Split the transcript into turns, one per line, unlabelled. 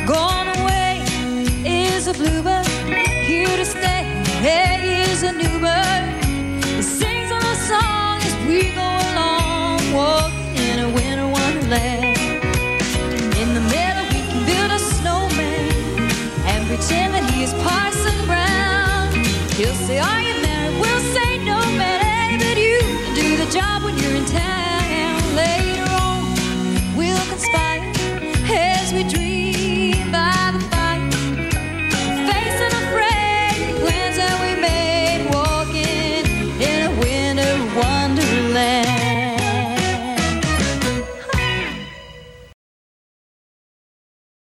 Gone away is a bluebird, here to stay is a new bird. He sings a song as we go along, walking in a winter wonderland.